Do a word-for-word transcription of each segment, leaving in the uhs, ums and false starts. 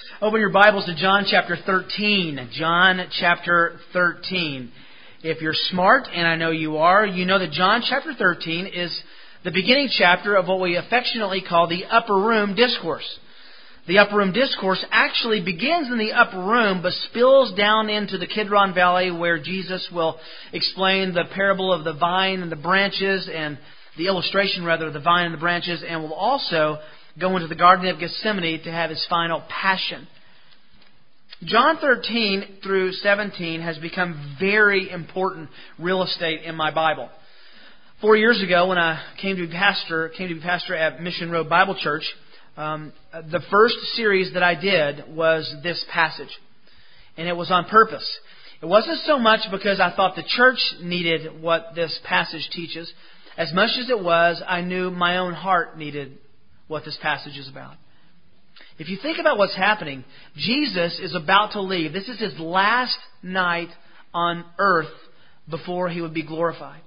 Open your Bibles to John chapter thirteen. John chapter thirteen. If you're smart, and I know you are, you know that John chapter thirteen is the beginning chapter of what we affectionately call the Upper Room Discourse. The Upper Room Discourse actually begins in the upper room, but spills down into the Kidron Valley, where Jesus will explain the parable of the vine and the branches, and the illustration, rather, of the vine and the branches, and will also go into the Garden of Gethsemane to have His final passion. John thirteen through seventeen has become very important real estate in my Bible. Four years ago, when I came to be pastor, came to be pastor at Mission Road Bible Church, um, the first series that I did was this passage, and it was on purpose. It wasn't so much because I thought the church needed what this passage teaches, as much as it was I knew my own heart needed what this passage is about. If you think about what's happening, Jesus is about to leave. This is His last night on earth before He would be glorified.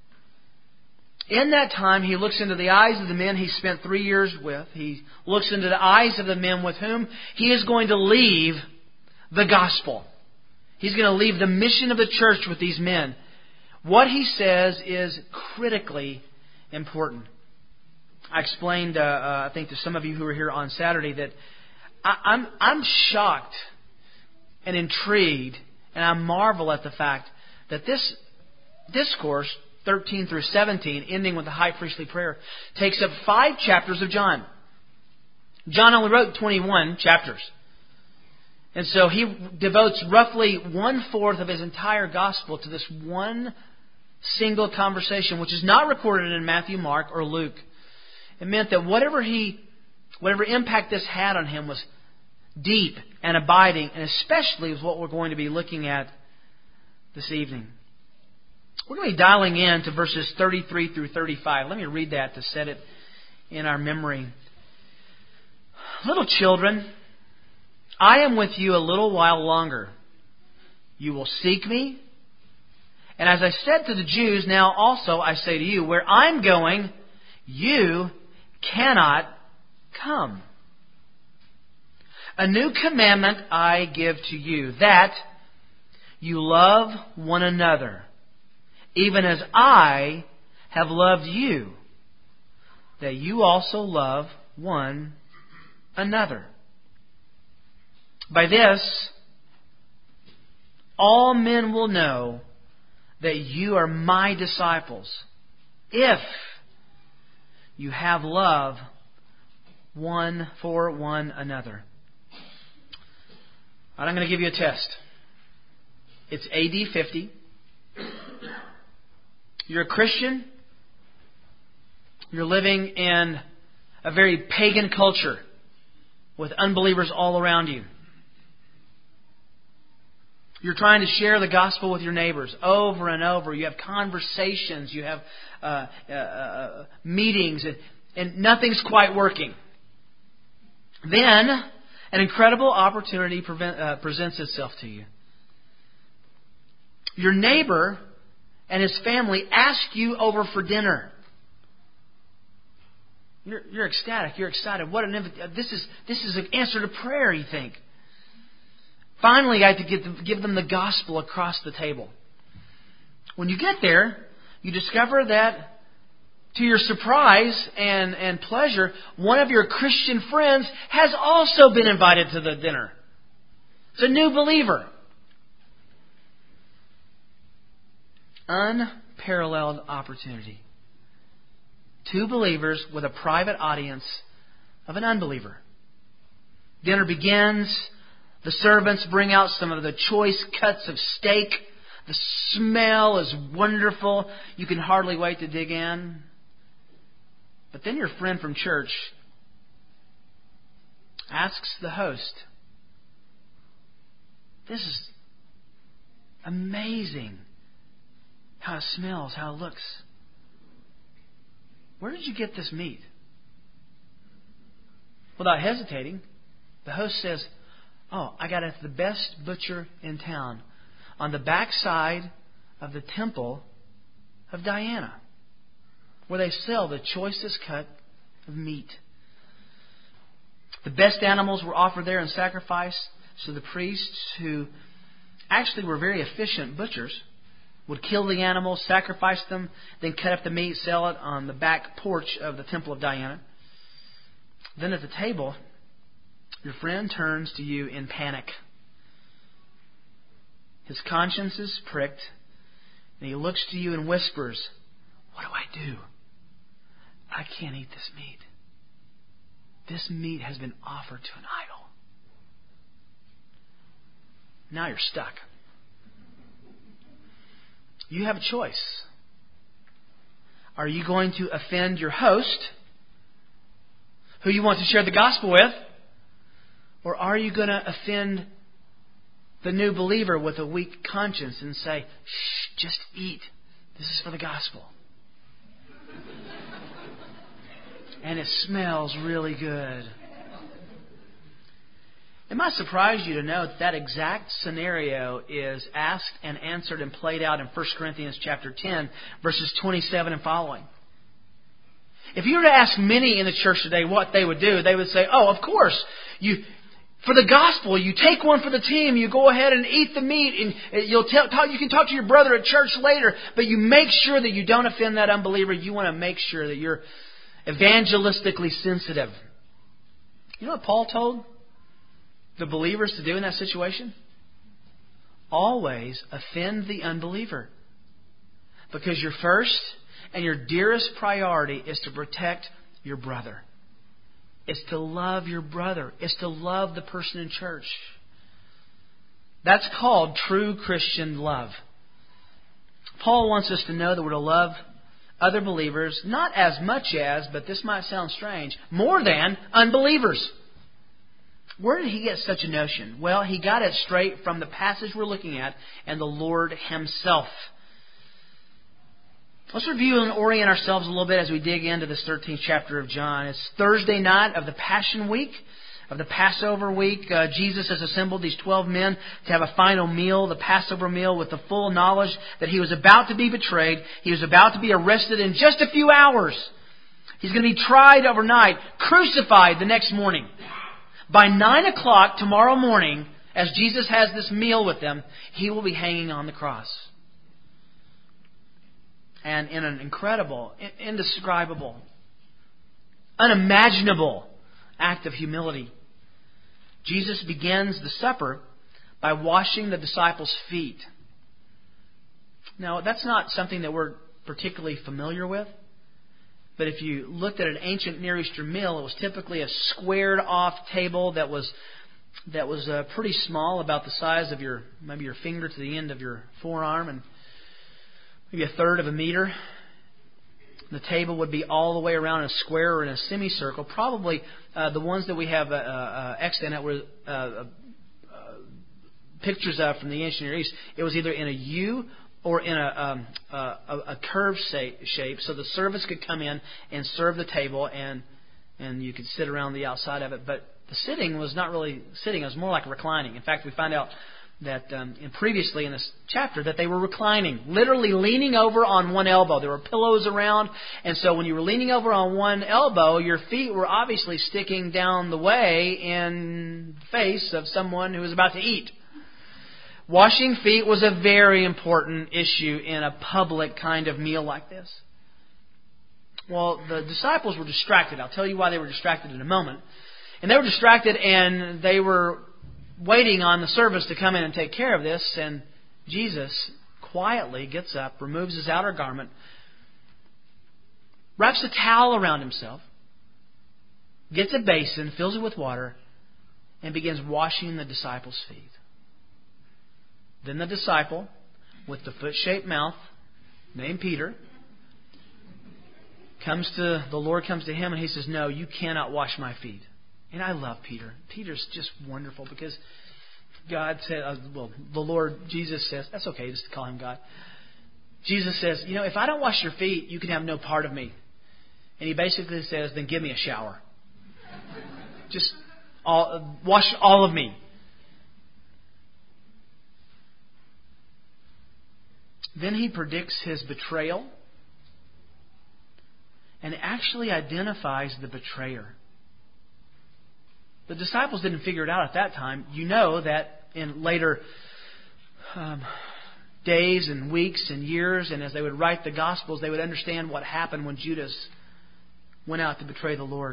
In that time, He looks into the eyes of the men He spent three years with. He looks into the eyes of the men with whom He is going to leave the gospel. He's going to leave the mission of the church with these men. What He says is critically important. I explained, uh, uh, I think, to some of you who were here on Saturday that I, I'm I'm shocked and intrigued, and I marvel at the fact that this discourse, thirteen through seventeen, ending with the high priestly prayer, takes up five chapters of John. John only wrote twenty-one chapters. And so he devotes roughly one-fourth of his entire gospel to this one single conversation, which is not recorded in Matthew, Mark, or Luke. It meant that whatever he, whatever impact this had on him was deep and abiding, and especially is what we're going to be looking at this evening. We're going to be dialing in to verses thirty-three through thirty-five. Let me read that to set it in our memory. Little children, I am with you a little while longer. You will seek me. And as I said to the Jews, now also I say to you, where I'm going, you cannot come. A new commandment I give to you, that you love one another, even as I have loved you, that you also love one another. By this, all men will know that you are my disciples, if you have love one for one another. All right, I'm going to give you a test. It's A D fifty. You're a Christian. You're living in a very pagan culture with unbelievers all around you. You're trying to share the gospel with your neighbors over and over. You have conversations. You have uh, uh, uh, meetings. And, and nothing's quite working. Then an incredible opportunity prevent, uh, presents itself to you. Your neighbor and his family ask you over for dinner. You're, you're ecstatic. You're excited. What an inv- this is! This is an answer to prayer, you think. Finally, I had to give them, give them the gospel across the table. When you get there, you discover that, to your surprise and, and pleasure, one of your Christian friends has also been invited to the dinner. It's a new believer. Unparalleled opportunity. Two believers with a private audience of an unbeliever. Dinner begins. The servants bring out some of the choice cuts of steak. The smell is wonderful. You can hardly wait to dig in. But then your friend from church asks the host, "This is amazing how it smells, how it looks. Where did you get this meat?" Without hesitating, the host says, "Oh, I got it at the best butcher in town, on the backside of the temple of Diana, where they sell the choicest cut of meat." The best animals were offered there and sacrificed. So the priests, who actually were very efficient butchers, would kill the animals, sacrifice them, then cut up the meat, sell it on the back porch of the Temple of Diana. Then at the table, your friend turns to you in panic. His conscience is pricked, and he looks to you and whispers, "What do I do? I can't eat this meat. This meat has been offered to an idol." Now you're stuck. You have a choice. Are you going to offend your host, who you want to share the gospel with? Or are you going to offend the new believer with a weak conscience and say, "Shh, just eat. This is for the gospel. And it smells really good." It might surprise you to know that that exact scenario is asked and answered and played out in First Corinthians chapter ten, verses twenty-seven and following. If you were to ask many in the church today what they would do, they would say, "Oh, of course, you for the gospel, you take one for the team, you go ahead and eat the meat, and you'll tell, talk, you can talk to your brother at church later, but you make sure that you don't offend that unbeliever. You want to make sure that you're evangelistically sensitive." You know what Paul told the believers to do in that situation? Always offend the unbeliever. Because your first and your dearest priority is to protect your brother. It's to love your brother. It's to love the person in church. That's called true Christian love. Paul wants us to know that we're to love other believers, not as much as, but this might sound strange, more than unbelievers. Where did he get such a notion? Well, he got it straight from the passage we're looking at and the Lord Himself. Let's review and orient ourselves a little bit as we dig into this thirteenth chapter of John. It's Thursday night of the Passion Week, of the Passover week. Uh, Jesus has assembled these twelve men to have a final meal, the Passover meal, with the full knowledge that He was about to be betrayed. He was about to be arrested in just a few hours. He's going to be tried overnight, crucified the next morning. By nine o'clock tomorrow morning, as Jesus has this meal with them, He will be hanging on the cross. And in an incredible, indescribable, unimaginable act of humility, Jesus begins the supper by washing the disciples' feet. Now, that's not something that we're particularly familiar with. But if you looked at an ancient Near Eastern meal, it was typically a squared-off table that was that was uh, pretty small, about the size of your maybe your finger to the end of your forearm, and maybe a third of a meter. The table would be all the way around in a square or in a semicircle. Probably uh, the ones that we have uh, uh, extant were uh, uh, pictures of from the ancient Near East. It was either in a U or in a, um, a, a curved shape, so the servants could come in and serve the table, and and you could sit around the outside of it. But the sitting was not really sitting; it was more like reclining. In fact, we find out that um, in previously in this chapter that they were reclining, literally leaning over on one elbow. There were pillows around, and so when you were leaning over on one elbow, your feet were obviously sticking down the way in the face of someone who was about to eat. Washing feet was a very important issue in a public kind of meal like this. Well, the disciples were distracted. I'll tell you why they were distracted in a moment. And they were distracted, and they were waiting on the servants to come in and take care of this. And Jesus quietly gets up, removes his outer garment, wraps a towel around himself, gets a basin, fills it with water, and begins washing the disciples' feet. Then the disciple, with the foot-shaped mouth, named Peter, comes to the Lord comes to him and he says, "No, you cannot wash my feet." And I love Peter. Peter's just wonderful because God said, uh, well, the Lord Jesus says, that's okay just to call him God. Jesus says, you know, if I don't wash your feet, you can have no part of me. And he basically says, then give me a shower. Just all, wash all of me. Then he predicts his betrayal and actually identifies the betrayer. The disciples didn't figure it out at that time. You know that in later um, days and weeks and years, and as they would write the Gospels, they would understand what happened when Judas went out to betray the Lord.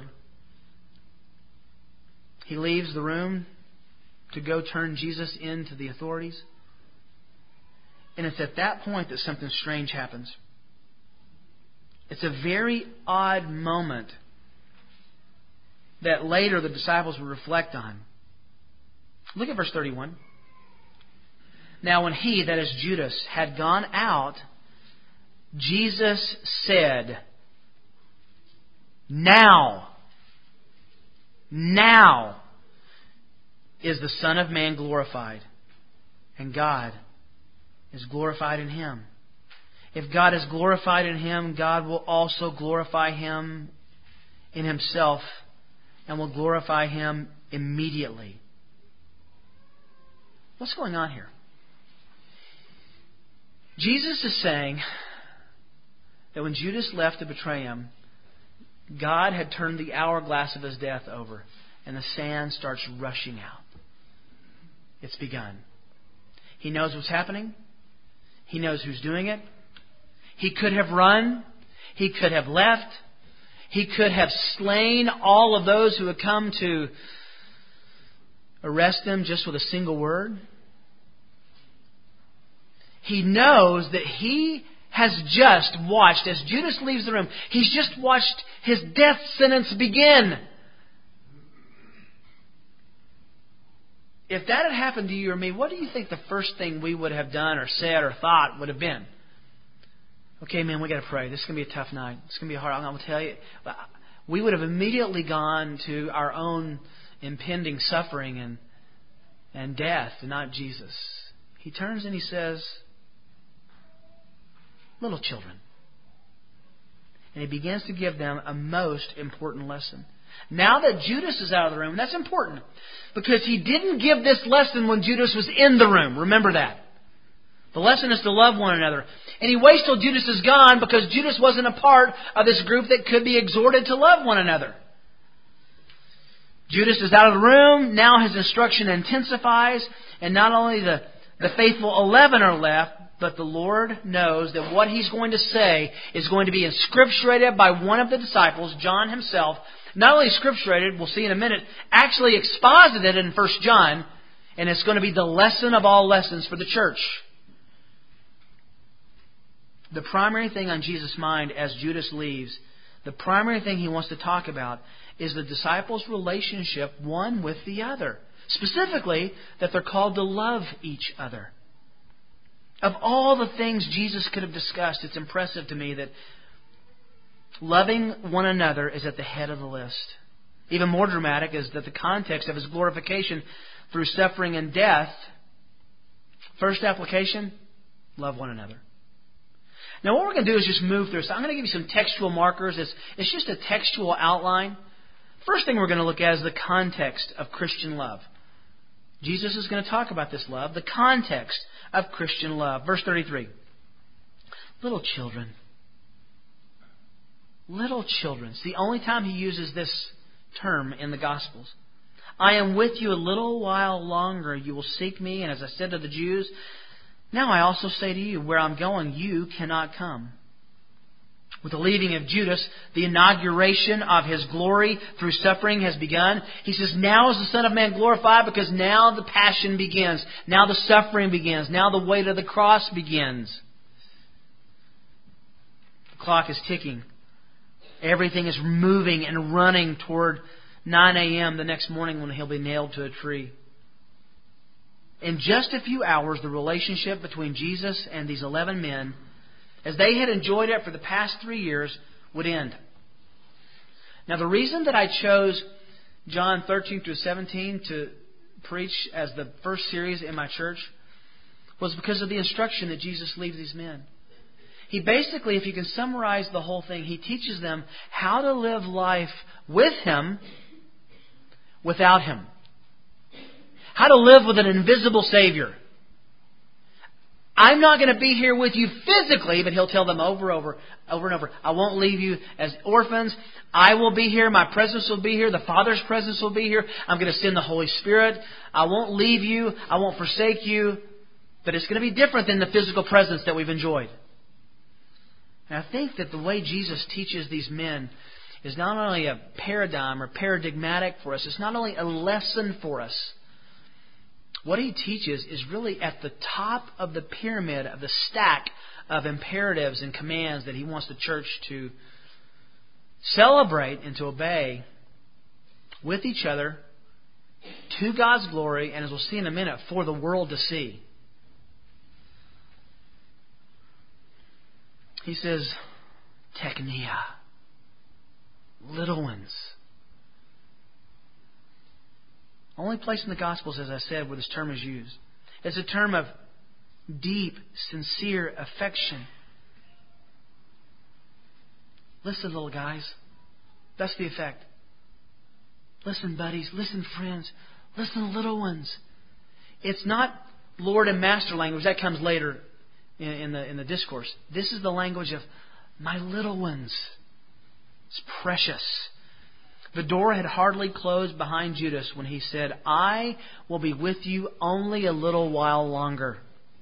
He leaves the room to go turn Jesus in to the authorities. And it's at that point that something strange happens. It's a very odd moment that later the disciples will reflect on. Look at verse thirty-one. Now when he, that is Judas, had gone out, Jesus said, Now, now is the Son of Man glorified, and God is glorified in Him. If God is glorified in Him, God will also glorify Him in Himself and will glorify Him immediately. What's going on here? Jesus is saying that when Judas left to betray Him, God had turned the hourglass of His death over, and the sand starts rushing out. It's begun. He knows what's happening. He knows who's doing it. He could have run. He could have left. He could have slain all of those who had come to arrest Him just with a single word. He knows that he has just watched, as Judas leaves the room, he's just watched his death sentence begin. If that had happened to you or me, what do you think the first thing we would have done or said or thought would have been? Okay, man, we got to pray. This is going to be a tough night. It's going to be hard. I'm going to tell you. We would have immediately gone to our own impending suffering and and death, and not Jesus. He turns and he says, little children. And he begins to give them a most important lesson. Now that Judas is out of the room, and that's important, because he didn't give this lesson when Judas was in the room. Remember that. The lesson is to love one another. And he waits till Judas is gone because Judas wasn't a part of this group that could be exhorted to love one another. Judas is out of the room. Now his instruction intensifies. And not only the, the faithful eleven are left, but the Lord knows that what He's going to say is going to be inscripturated by one of the disciples, John himself. Not only scripturated, we'll see in a minute, actually exposited in First John. And it's going to be the lesson of all lessons for the church. The primary thing on Jesus' mind as Judas leaves, the primary thing He wants to talk about is the disciples' relationship one with the other. Specifically, that they're called to love each other. Of all the things Jesus could have discussed, it's impressive to me that loving one another is at the head of the list. Even more dramatic is that the context of His glorification through suffering and death, first application, love one another. Now what we're going to do is just move through. So I'm going to give you some textual markers. It's, it's just a textual outline. First thing we're going to look at is the context of Christian love. Jesus is going to talk about this love, the context of Christian love. Verse thirty-three. Little children. Little children. It's the only time He uses this term in the Gospels. I am with you a little while longer. You will seek me. And as I said to the Jews, now I also say to you, where I'm going, you cannot come. With the leaving of Judas, the inauguration of His glory through suffering has begun. He says, now is the Son of Man glorified, because now the passion begins. Now the suffering begins. Now the weight of the cross begins. The clock is ticking. Everything is moving and running toward nine a.m. the next morning when He'll be nailed to a tree. In just a few hours, the relationship between Jesus and these eleven men, as they had enjoyed it for the past three years, would end. Now, the reason that I chose John thirteen through seventeen to preach as the first series in my church was because of the instruction that Jesus leaves these men. He basically, if you can summarize the whole thing, He teaches them how to live life with Him without Him. How to live with an invisible Savior. I'm not going to be here with you physically, but He'll tell them over and over, over and over, I won't leave you as orphans. I will be here. My presence will be here. The Father's presence will be here. I'm going to send the Holy Spirit. I won't leave you. I won't forsake you. But it's going to be different than the physical presence that we've enjoyed. And I think that the way Jesus teaches these men is not only a paradigm or paradigmatic for us, it's not only a lesson for us. What He teaches is really at the top of the pyramid of the stack of imperatives and commands that He wants the church to celebrate and to obey with each other to God's glory, and as we'll see in a minute, for the world to see. He says, teknia, little ones. Only place in the Gospels, as I said, where this term is used. It's a term of deep, sincere affection. Listen, little guys. That's the effect. Listen, buddies. Listen, friends. Listen, little ones. It's not Lord and Master language. That comes later in, in the in the discourse. This is the language of my little ones. It's precious. The door had hardly closed behind Judas when he said, I will be with you only a little while longer.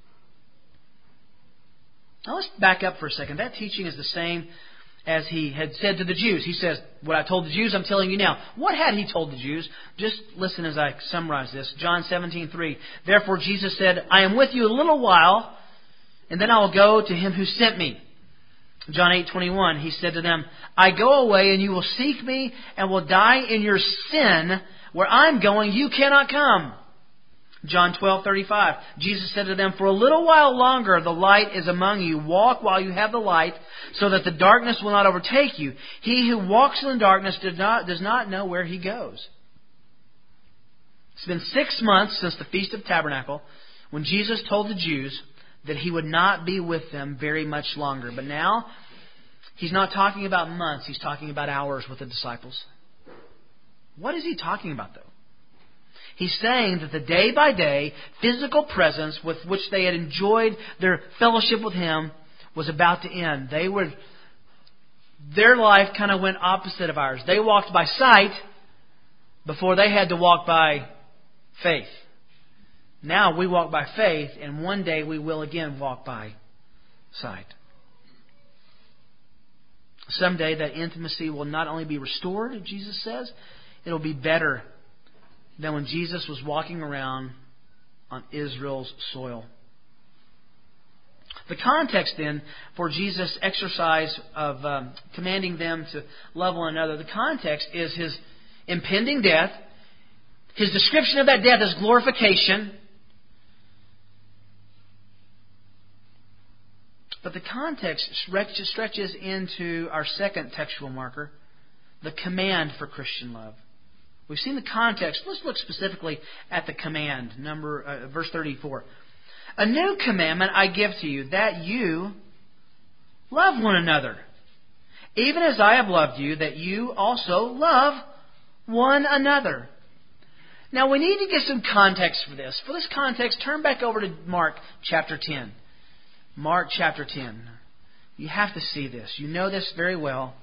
Now let's back up for a second. That teaching is the same as He had said to the Jews. He says, what I told the Jews, I'm telling you now. What had He told the Jews? Just listen as I summarize this. John seventeen three. Therefore Jesus said, I am with you a little while, and then I will go to Him who sent me. John eight twenty-one, He said to them, I go away and you will seek me and will die in your sin. Where I'm going, you cannot come. John twelve thirty-five, Jesus said to them, for a little while longer the light is among you. Walk while you have the light, so that the darkness will not overtake you. He who walks in the darkness does not, does not know where he goes. It's been six months since the Feast of Tabernacle, when Jesus told the Jews that He would not be with them very much longer. But now, He's not talking about months. He's talking about hours with the disciples. What is He talking about, though? He's saying that the day-by-day physical presence with which they had enjoyed their fellowship with Him was about to end. They were, their life kind of went opposite of ours. They walked by sight before they had to walk by faith. Now we walk by faith, and one day we will again walk by sight. Someday that intimacy will not only be restored, Jesus says, it'll be better than when Jesus was walking around on Israel's soil. The context then for Jesus' exercise of um, commanding them to love one another, the context is His impending death. His description of that death is glorification. But the context stretches into our second textual marker, the command for Christian love. We've seen the context. Let's look specifically at the command, number uh, verse thirty-four. A new commandment I give to you, that you love one another, even as I have loved you, that you also love one another. Now we need to get some context for this. For this context, turn back over to Mark chapter ten. Mark chapter ten. You have to see this. You know this very well.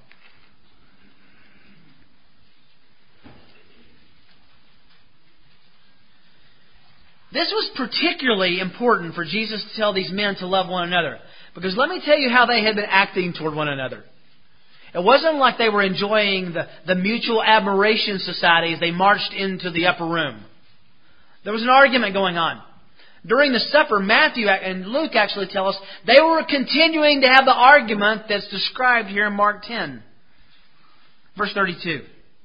This was particularly important for Jesus to tell these men to love one another. Because let me tell you how they had been acting toward one another. It wasn't like they were enjoying the, the mutual admiration society as they marched into the upper room. There was an argument going on. During the supper, Matthew and Luke actually tell us they were continuing to have the argument that's described here in Mark ten. Verse thirty-two.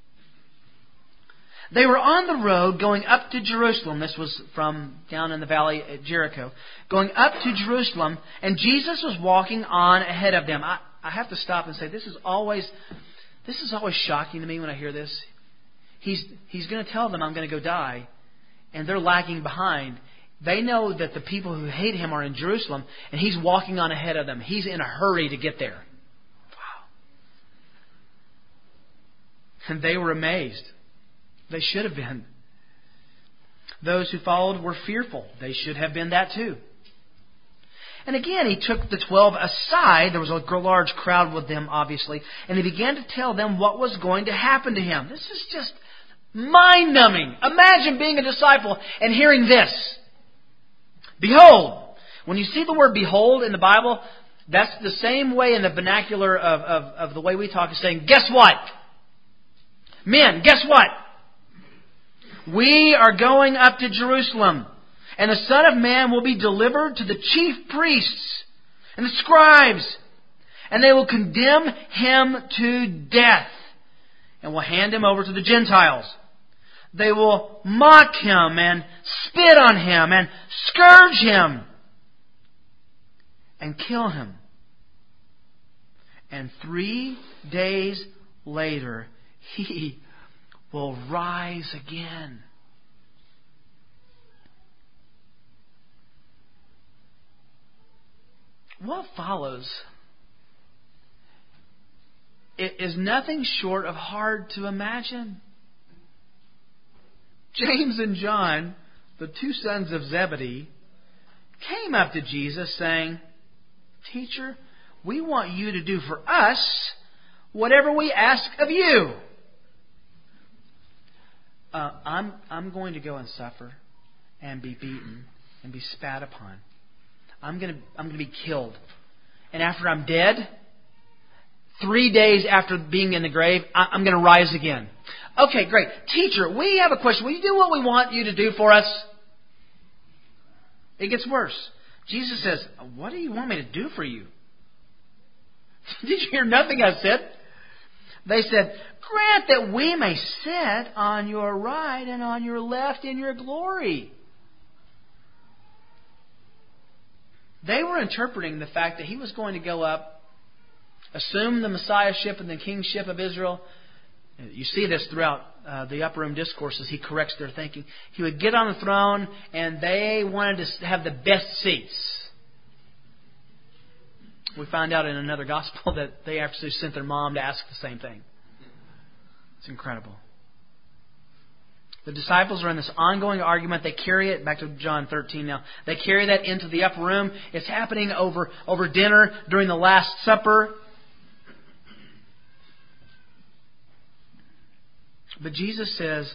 They were on the road going up to Jerusalem. This was from down in the valley at Jericho. Going up to Jerusalem, and Jesus was walking on ahead of them. I, I have to stop and say, this is always this is always shocking to me when I hear this. He's, he's going to tell them, I'm going to go die. And they're lagging behind. They know that the people who hate Him are in Jerusalem, and He's walking on ahead of them. He's in a hurry to get there. Wow. And they were amazed. They should have been. Those who followed were fearful. They should have been that too. And again, he took the twelve aside. There was a large crowd with them, obviously. And he began to tell them what was going to happen to him. This is just mind-numbing. Imagine being a disciple and hearing this. Behold. When you see the word behold in the Bible, that's the same way in the vernacular of, of, of the way we talk is saying, guess what? Men, guess what? We are going up to Jerusalem. And the Son of Man will be delivered to the chief priests and the scribes. And they will condemn Him to death. And will hand Him over to the Gentiles. They will mock Him and spit on Him and scourge Him. And kill Him. And three days later, He will rise again. What follows is nothing short of hard to imagine. James and John, the two sons of Zebedee, came up to Jesus saying, Teacher, we want you to do for us whatever we ask of you. Uh, I'm, I'm going to go and suffer and be beaten and be spat upon. I'm going to, I'm going to be killed. And after I'm dead, three days after being in the grave, I'm going to rise again. Okay, great. Teacher, we have a question. Will you do what we want you to do for us? It gets worse. Jesus says, what do you want me to do for you? Did you hear nothing I said? They said, grant that we may sit on your right and on your left in your glory. They were interpreting the fact that He was going to go up, assume the Messiahship and the kingship of Israel. You see this throughout uh, the upper room discourses. He corrects their thinking. He would get on the throne and they wanted to have the best seats. We find out in another gospel that they actually sent their mom to ask the same thing. It's incredible. The disciples are in this ongoing argument. They carry it, back to John thirteen now, they carry that into the upper room. It's happening over, over dinner during the Last Supper. But Jesus says,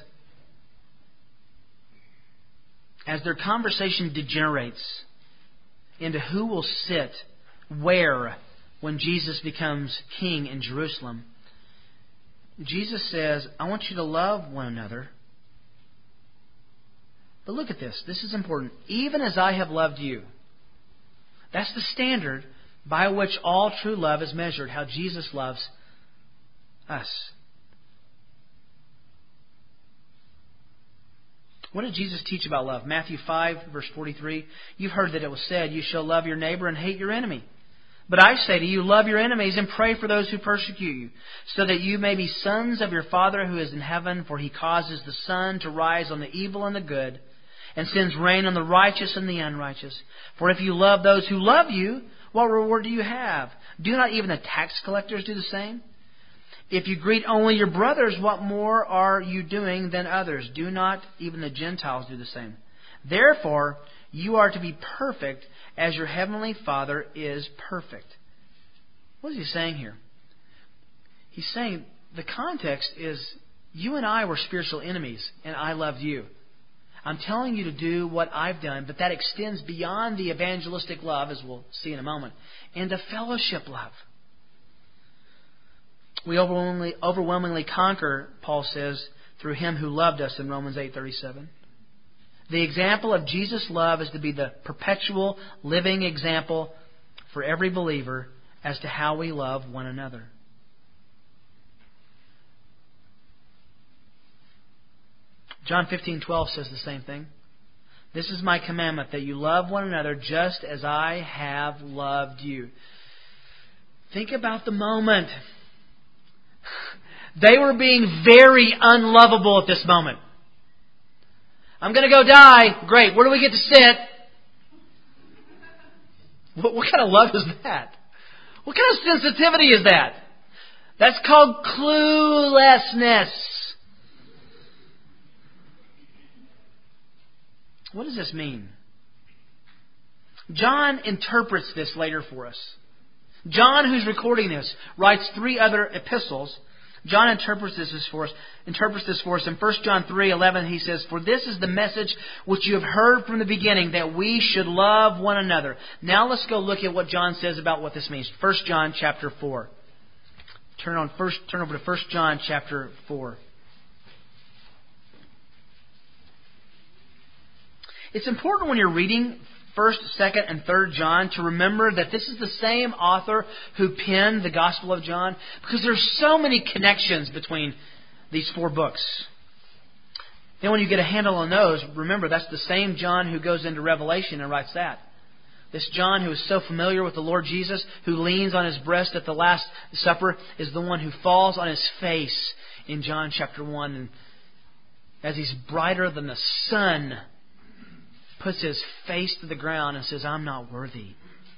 as their conversation degenerates into who will sit where when Jesus becomes king in Jerusalem, Jesus says, I want you to love one another. But look at this. This is important. Even as I have loved you. That's the standard by which all true love is measured. How Jesus loves us. What did Jesus teach about love? Matthew five, verse forty-three. You've heard that it was said, you shall love your neighbor and hate your enemy. But I say to you, love your enemies and pray for those who persecute you, so that you may be sons of your Father who is in heaven, for He causes the sun to rise on the evil and the good, and sends rain on the righteous and the unrighteous. For if you love those who love you, what reward do you have? Do not even the tax collectors do the same? If you greet only your brothers, what more are you doing than others? Do not even the Gentiles do the same? Therefore, you are to be perfect as your heavenly Father is perfect. What is He saying here? He's saying the context is you and I were spiritual enemies and I loved you. I'm telling you to do what I've done, but that extends beyond the evangelistic love, as we'll see in a moment, into fellowship love. We overwhelmingly, overwhelmingly conquer, Paul says, through Him who loved us in Romans eight thirty-seven. The example of Jesus' love is to be the perpetual living example for every believer as to how we love one another. John fifteen twelve says the same thing. This is my commandment, that you love one another just as I have loved you. Think about the moment. They were being very unlovable at this moment. I'm going to go die. Great. Where do we get to sit? What, what kind of love is that? What kind of sensitivity is that? That's called cluelessness. What does this mean? John interprets this later for us. John, who's recording this, writes three other epistles. John interprets this for us. Interprets this for us in First John three eleven. He says, "For this is the message which you have heard from the beginning, that we should love one another." Now let's go look at what John says about what this means. First John chapter four. Turn on first. Turn over to First John chapter four. It's important when you're reading First, Second, and Third John to remember that this is the same author who penned the Gospel of John, because there's so many connections between these four books. Then when you get a handle on those, remember that's the same John who goes into Revelation and writes that. This John who is so familiar with the Lord Jesus, who leans on His breast at the Last Supper, is the one who falls on his face in John chapter one. And as he's brighter than the sun, puts his face to the ground and says, "I'm not worthy."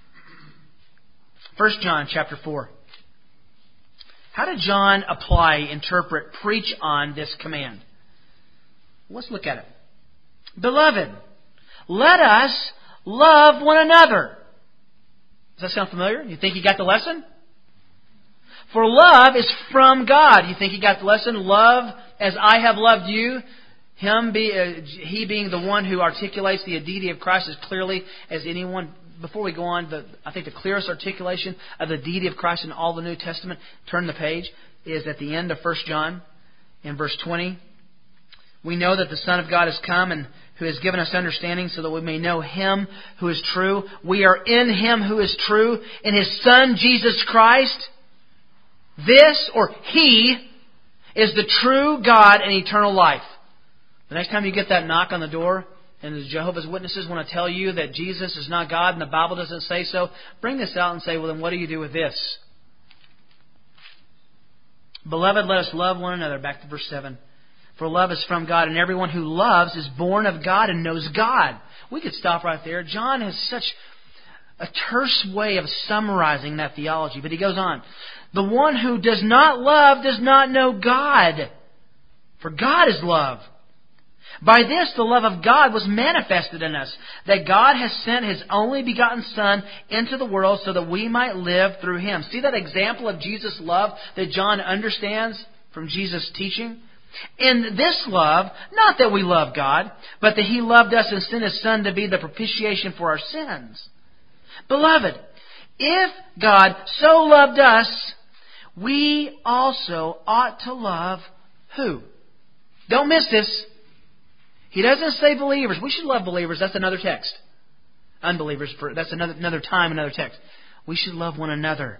First John chapter four. How did John apply, interpret, preach on this command? Let's look at it. "Beloved, let us love one another." Does that sound familiar? You think you got the lesson? "For love is from God." You think you got the lesson? Love as I have loved you. Him be, uh, he being the one who articulates the deity of Christ as clearly as anyone. Before we go on, the, I think the clearest articulation of the deity of Christ in all the New Testament, turn the page, is at the end of First John in verse twenty. "We know that the Son of God has come and who has given us understanding so that we may know Him who is true. We are in Him who is true, in His Son Jesus Christ. This," or He, "is the true God and eternal life." The next time you get that knock on the door and the Jehovah's Witnesses want to tell you that Jesus is not God and the Bible doesn't say so, bring this out and say, "Well, then what do you do with this?" "Beloved, let us love one another." Back to verse seven. "For love is from God, and everyone who loves is born of God and knows God." We could stop right there. John has such a terse way of summarizing that theology, but he goes on. "The one who does not love does not know God, for God is love. By this the love of God was manifested in us, that God has sent His only begotten Son into the world so that we might live through Him." See that example of Jesus' love that John understands from Jesus' teaching? "In this love, not that we love God, but that He loved us and sent His Son to be the propitiation for our sins. Beloved, if God so loved us, we also ought to love" who? Don't miss this. He doesn't say believers. We should love believers. That's another text. Unbelievers, for, that's another, another time, another text. We should love one another.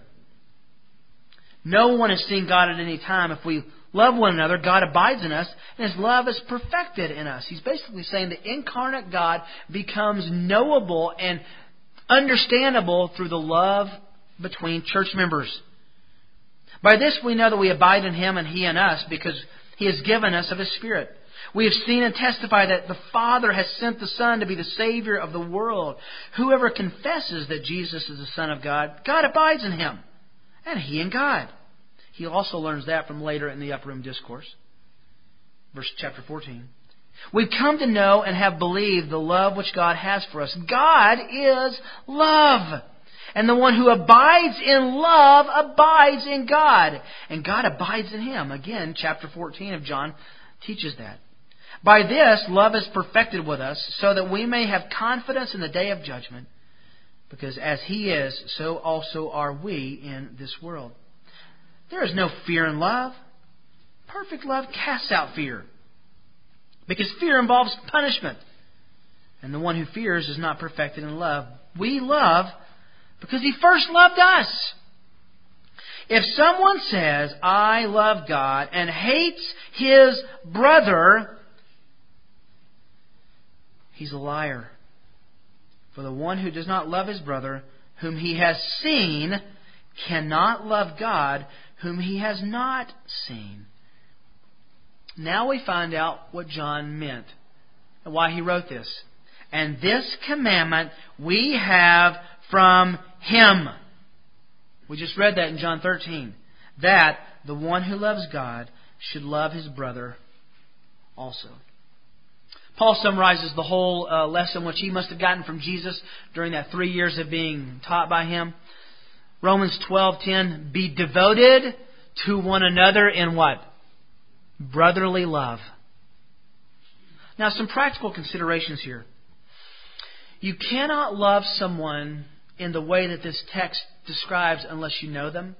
"No one has seen God at any time. If we love one another, God abides in us, and His love is perfected in us." He's basically saying the incarnate God becomes knowable and understandable through the love between church members. "By this we know that we abide in Him and He in us, because He has given us of His Spirit. We have seen and testify that the Father has sent the Son to be the Savior of the world. Whoever confesses that Jesus is the Son of God, God abides in him, and he in God." He also learns that from later in the Upper Room Discourse. Verse chapter fourteen. "We've come to know and have believed the love which God has for us. God is love. And the one who abides in love abides in God, and God abides in him." Again, chapter fourteen of John teaches that. "By this, love is perfected with us, so that we may have confidence in the day of judgment. Because as He is, so also are we in this world. There is no fear in love. Perfect love casts out fear, because fear involves punishment. And the one who fears is not perfected in love. We love because He first loved us. If someone says, 'I love God,' and hates his brother, he's a liar. For the one who does not love his brother, whom he has seen, cannot love God, whom he has not seen." Now we find out what John meant and why he wrote this. "And this commandment we have from Him." We just read that in John thirteen. "That the one who loves God should love his brother also." Paul summarizes the whole uh, lesson which he must have gotten from Jesus during that three years of being taught by him. Romans twelve ten, be devoted to one another in what? Brotherly love. Now, some practical considerations here. You cannot love someone in the way that this text describes unless you know them.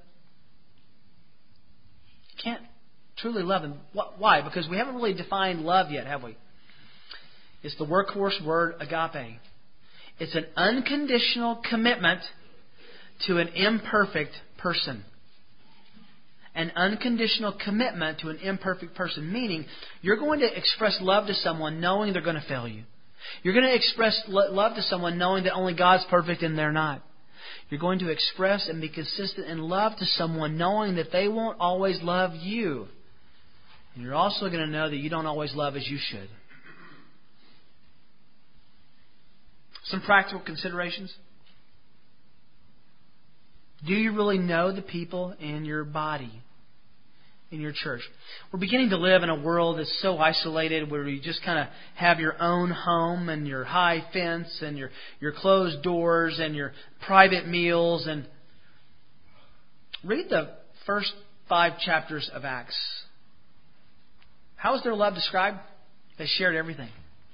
You can't truly love them. Why? Because we haven't really defined love yet, have we? It's the workhorse word agape. It's an unconditional commitment to an imperfect person. An unconditional commitment to an imperfect person. Meaning, you're going to express love to someone knowing they're going to fail you. You're going to express love to someone knowing that only God's perfect and they're not. You're going to express and be consistent in love to someone knowing that they won't always love you. And you're also going to know that you don't always love as you should. Some practical considerations. Do you really know the people in your body, in your church? We're beginning to live in a world that's so isolated where you just kind of have your own home and your high fence and your, your closed doors and your private meals. And read the first five chapters of Acts. How is their love described? They shared everything.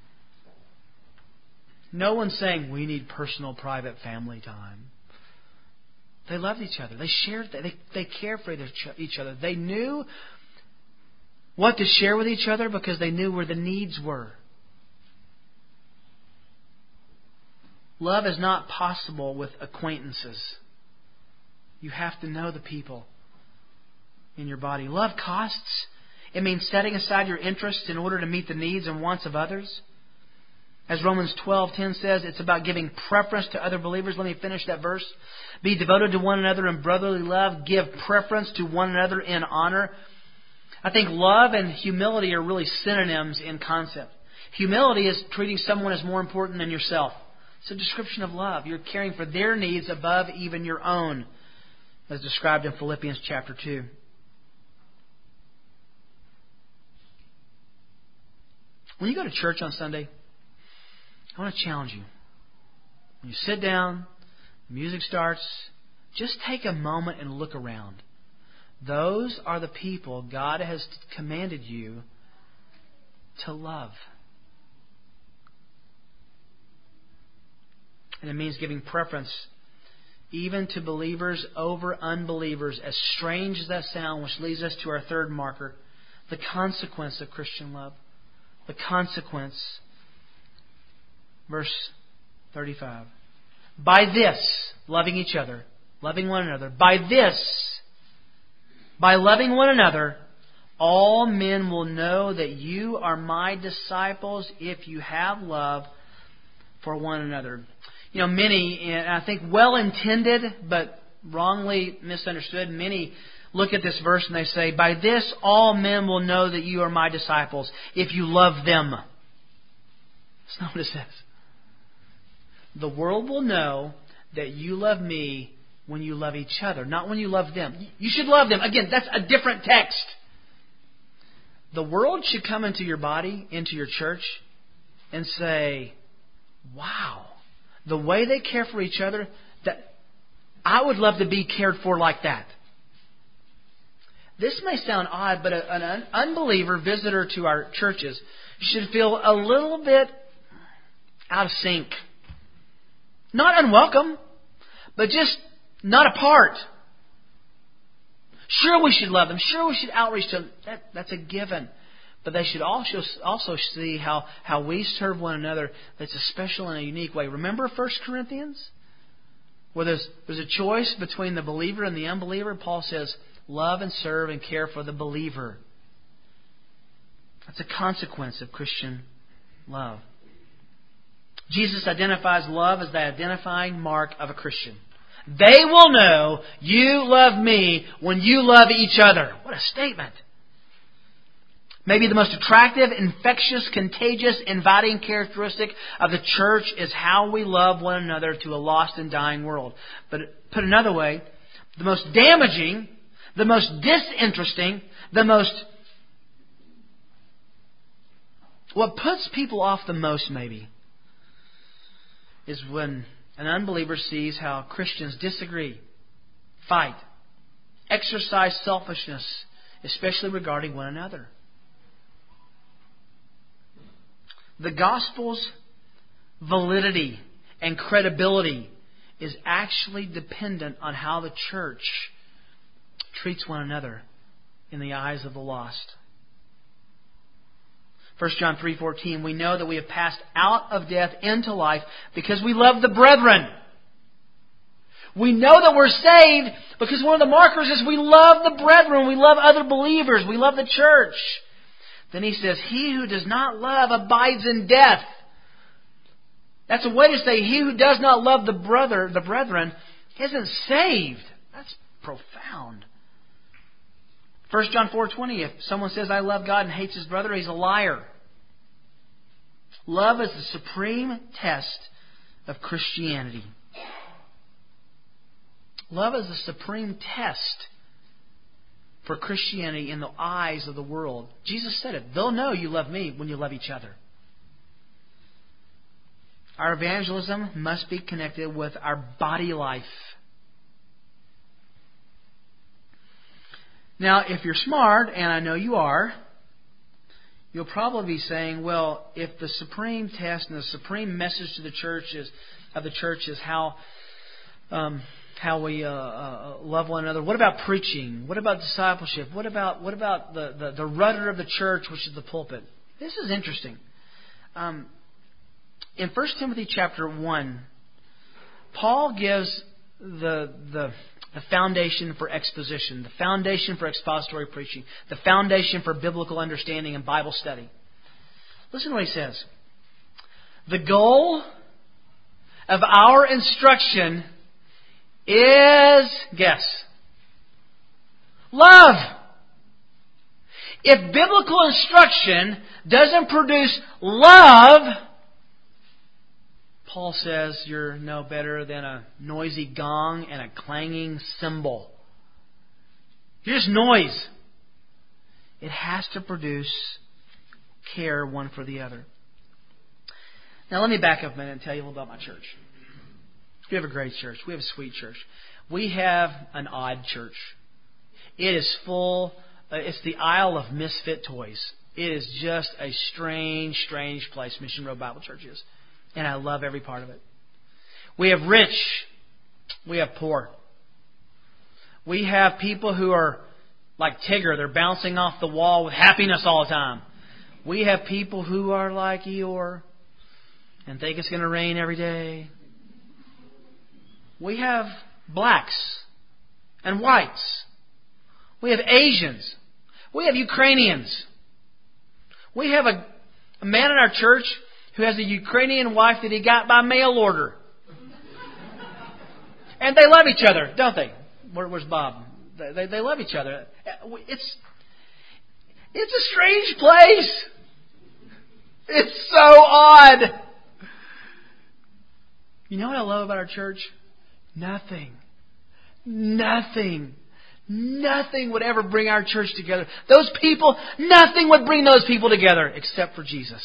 No one's saying, we need personal, private, family time. They loved each other. They shared. They, they cared for each other. They knew what to share with each other because they knew where the needs were. Love is not possible with acquaintances. You have to know the people in your body. Love costs. It means setting aside your interests in order to meet the needs and wants of others. As Romans twelve ten says, it's about giving preference to other believers. Let me finish that verse. Be devoted to one another in brotherly love. Give preference to one another in honor. I think love and humility are really synonyms in concept. Humility is treating someone as more important than yourself. It's a description of love. You're caring for their needs above even your own, as described in Philippians chapter two. When you go to church on Sunday, I want to challenge you. When you sit down, the music starts, just take a moment and look around. Those are the people God has commanded you to love. And it means giving preference even to believers over unbelievers, as strange as that sounds, which leads us to our third marker, the consequence of Christian love. The consequence. Verse thirty-five. By this, loving each other, loving one another, by this, by loving one another, all men will know that you are my disciples if you have love for one another. You know, many, and I think well-intended but wrongly misunderstood, many look at this verse and they say, by this all men will know that you are my disciples if you love them. That's not what it says. The world will know that you love me when you love each other, not when you love them. You should love them. Again, that's a different text. The world should come into your body, into your church, and say, wow, the way they care for each other, that I would love to be cared for like that. This may sound odd, but an unbeliever visitor to our churches should feel a little bit out of sync. Not unwelcome, but just not a part. Sure, we should love them. Sure, we should outreach to them. That, that's a given. But they should also also see how, how we serve one another that's a special and a unique way. Remember First Corinthians? Where there's, there's a choice between the believer and the unbeliever. Paul says, love and serve and care for the believer. That's a consequence of Christian love. Jesus identifies love as the identifying mark of a Christian. They will know you love me when you love each other. What a statement. Maybe the most attractive, infectious, contagious, inviting characteristic of the church is how we love one another to a lost and dying world. But put another way, the most damaging, the most disinteresting, the most What puts people off the most, maybe, is when an unbeliever sees how Christians disagree, fight, exercise selfishness, especially regarding one another. The gospel's validity and credibility is actually dependent on how the church treats one another in the eyes of the lost. First John three fourteen, we know that we have passed out of death into life because we love the brethren. We know that we're saved because one of the markers is we love the brethren. We love other believers. We love the church. Then he says, he who does not love abides in death. That's a way to say he who does not love the brother, the brethren, isn't saved. That's profound. First John four twenty, if someone says, I love God and hates his brother, he's a liar. Love is the supreme test of Christianity. Love is the supreme test for Christianity in the eyes of the world. Jesus said it. They'll know you love me when you love each other. Our evangelism must be connected with our body life. Now, if you're smart, and I know you are, you'll probably be saying, well, if the supreme test and the supreme message to the church is, of the church is how um, how we uh, uh, love one another, what about preaching? What about discipleship? What about what about the, the, the rudder of the church, which is the pulpit? This is interesting. Um, in First Timothy chapter one, Paul gives the the The foundation for exposition, the foundation for expository preaching, the foundation for biblical understanding and Bible study. Listen to what he says. The goal of our instruction is, guess, love. If biblical instruction doesn't produce love, Paul says you're no better than a noisy gong and a clanging cymbal. You're just noise. It has to produce care one for the other. Now let me back up a minute and tell you a little about my church. We have a great church. We have a sweet church. We have an odd church. It is full, uh, it's the Isle of Misfit Toys. It is just a strange, strange place, Mission Road Bible Church is. And I love every part of it. We have rich. We have poor. We have people who are like Tigger. They're bouncing off the wall with happiness all the time. We have people who are like Eeyore and think it's going to rain every day. We have blacks and whites. We have Asians. We have Ukrainians. We have a, a man in our church who has a Ukrainian wife that he got by mail order. And they love each other, don't they? Where, where's Bob? They, they, they love each other. It's, it's a strange place. It's so odd. You know what I love about our church? Nothing. Nothing. Nothing would ever bring our church together. Those people, nothing would bring those people together except for Jesus.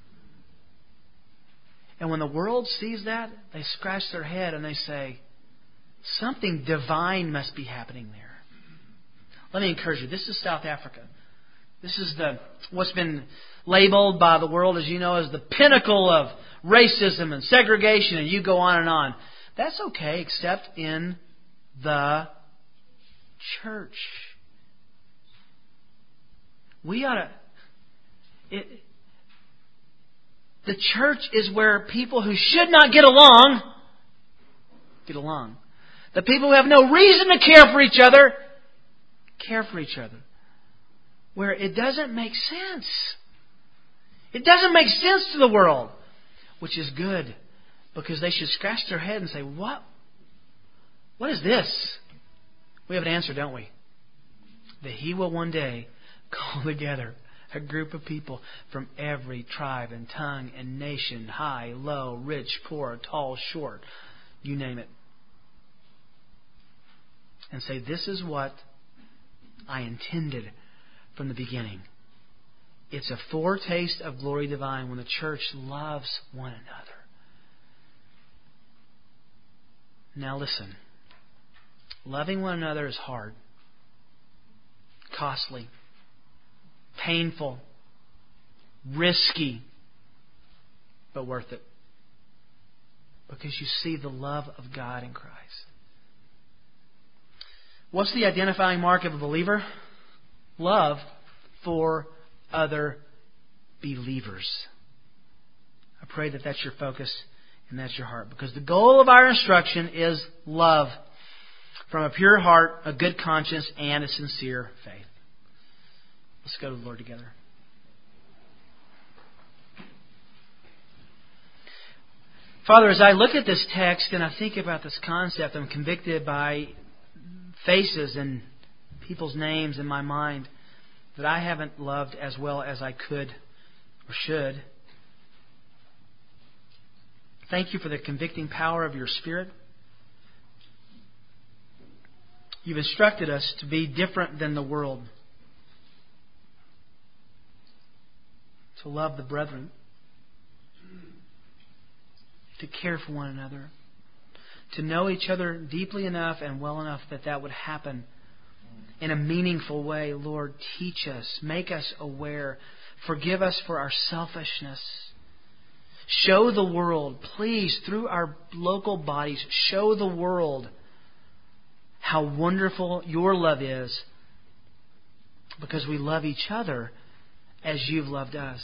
And when the world sees that, they scratch their head and they say, something divine must be happening there. Let me encourage you. This is South Africa. This is the what's been labeled by the world, as you know, as the pinnacle of racism and segregation, and you go on and on. That's okay, except in the church. We ought to... It, The church is where people who should not get along, get along. The people who have no reason to care for each other, care for each other. Where it doesn't make sense. It doesn't make sense to the world. Which is good. Because they should scratch their head and say, what? What is this? We have an answer, don't we? That He will one day call together a group of people from every tribe and tongue and nation, high, low, rich, poor, tall, short, you name it. And say, this is what I intended from the beginning. It's a foretaste of glory divine when the church loves one another. Now listen. Loving one another is hard, costly, painful, risky, but worth it. Because you see the love of God in Christ. What's the identifying mark of a believer? Love for other believers. I pray that that's your focus and that's your heart. Because the goal of our instruction is love. From a pure heart, a good conscience, and a sincere faith. Let's go to the Lord together. Father, as I look at this text and I think about this concept, I'm convicted by faces and people's names in my mind that I haven't loved as well as I could or should. Thank you for the convicting power of your Spirit. You've instructed us to be different than the world. To love the brethren. To care for one another. To know each other deeply enough and well enough that that would happen in a meaningful way. Lord, teach us. Make us aware. Forgive us for our selfishness. Show the world, please, through our local bodies, show the world how wonderful your love is because we love each other as you've loved us.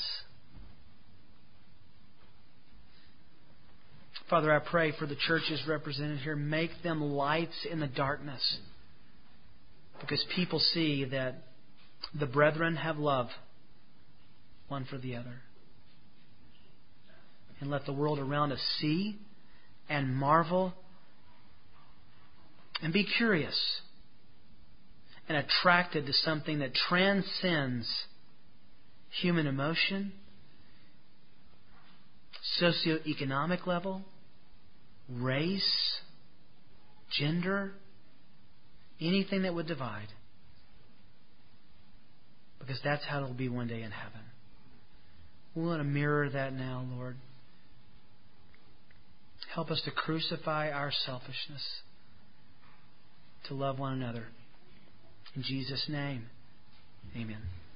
Father, I pray for the churches represented here. Make them lights in the darkness because people see that the brethren have love one for the other. And let the world around us see and marvel and be curious and attracted to something that transcends human emotion, socioeconomic level, race, gender, anything that would divide. Because that's how it'll be one day in heaven. We want to mirror that now, Lord. Help us to crucify our selfishness, to love one another. In Jesus' name, amen.